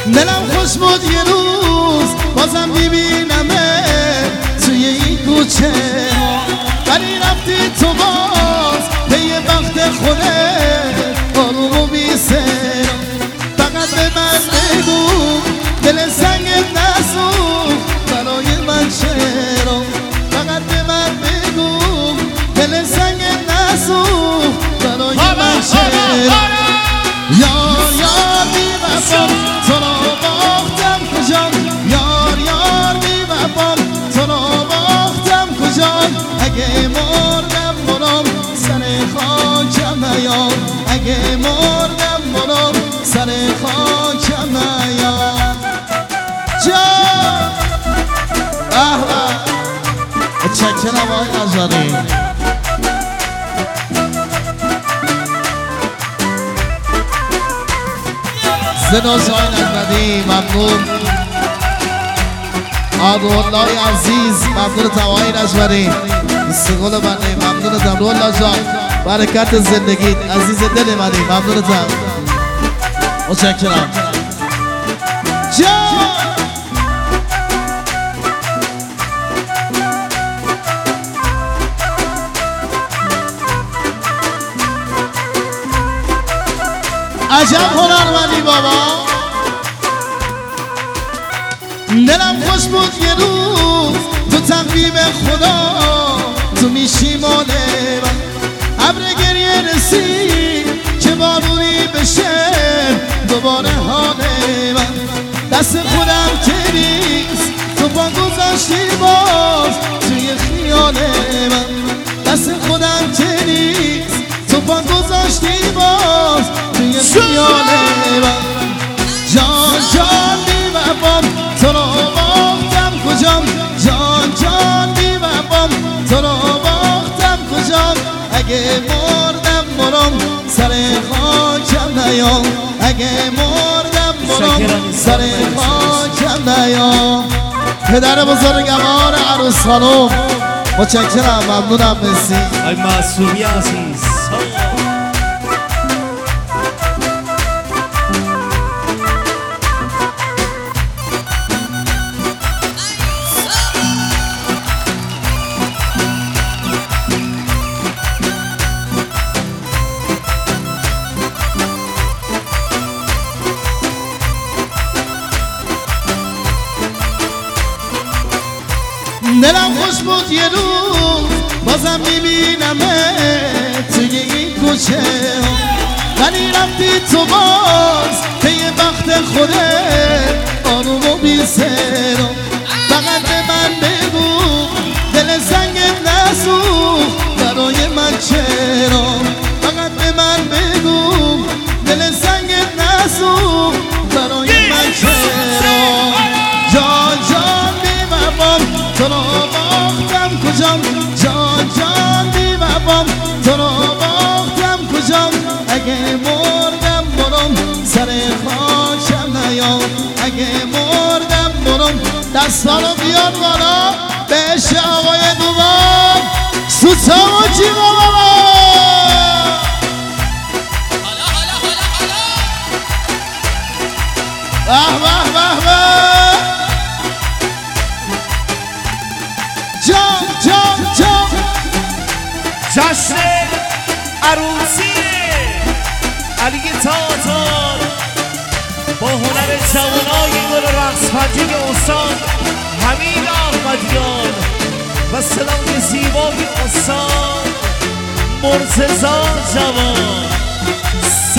دلم خوش بود یه روز بازم ببینمه توی این کوچه، ولی رفتی تو باز به یه وقت خودت آروم و بی سر. فقط به من بگو دل سنگت نسوخت برای من چرا؟ فقط به من بگو دل سنگت نسوخت برای من چرا؟ یار یار بی وفا تو رو باختم کجا؟ یار یار بی وفا تو رو باختم کجا؟ اگه مردم برام سر خاکم نیام، اگه مردم برام سر خاکم نیام. جان احمد متشکرم آقای ازاری. زناز آقای احمدی ممنون. آقای عزیز ممنونتم آقای ازاری. سگل منی ممنونتم رولا جان، برکت زندگیت عزیز دل منی ممنونتم. متشکرم جان. عجب هنرمندی بابا. دلم خوش بود یه روز تو تقویم خدا تو میشی مال من. ابر گریه رسید که بارونی بشه دوباره حال من. دست خودم که نیست تو پا گذاشتی باز توی خیال من. دست خودم که نیست تو پا گذاشتی باز توی خیال من. جان جان بی وفام تو رو باختم کجا؟ جان جان بی وفام تو رو باختم کجا؟ اگه مردم برام سر خاکم نیام، اگه مردم برام سر خاکم نیام. پدر بزرگوار عروس خانم متشکرم ممنونم. مرسی آی معصومی عزیز. دلم خوش بود یه روز بازم میبینمه توی این کوچه، ولی رفتی تو باز به یه وقت خودت آروم و بی سر. فقط به من بگو دل سنگت نسوخت برای من چرا؟ فقط به من بگو دل سنگت نسوخت برای من چرا؟ جان جان بی وفام تو رو باختم کجا؟ جان جان بی وفام تو رو باختم کجا؟ اگه مردم برام سر خاکم نیام، اگه مردم برام. دستا رو بیار بالا بهش آقای دوبار سوسامو چی بابا. به به به به. جان جان جان جشن عروسی علی تاتار با هنر جوانای گل رقص پنجه استاد حمید احمدیان و صدای زیبای استاد مرتضی جوان.